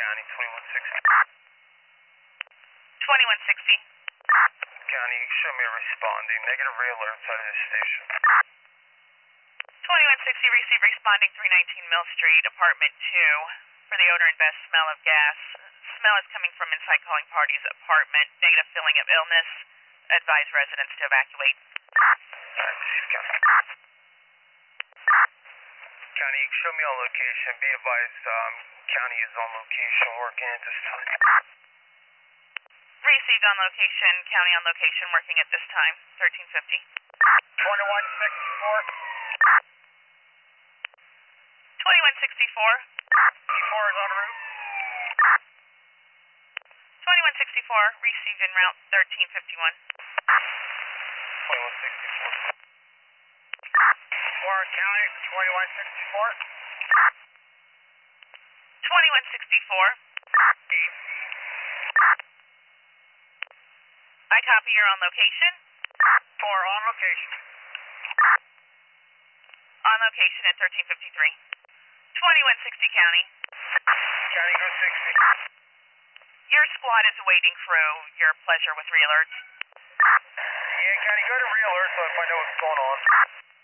County, 2160. 2160. County, show me responding. Negative real outside of the station. 2160, receive responding 319 Mill Street, apartment 2, for the odor and best smell of gas. Smell is coming from inside calling party's apartment. Negative feeling of illness. Advise residents to evacuate. County, show me on location. Be advised, County is on location working at this time. Received on location. County on location working at this time. 1350. 2164. 2164. 4 is en route. 2164, received en route 1351. 2164. Warren County, 2164. 2164. I copy you're on location. 4 on location. On location at 1353. 2160 County. County, go 60. Your squad is awaiting crew. Your pleasure with realerts. Yeah, County, go to real alert so I find out what's going on.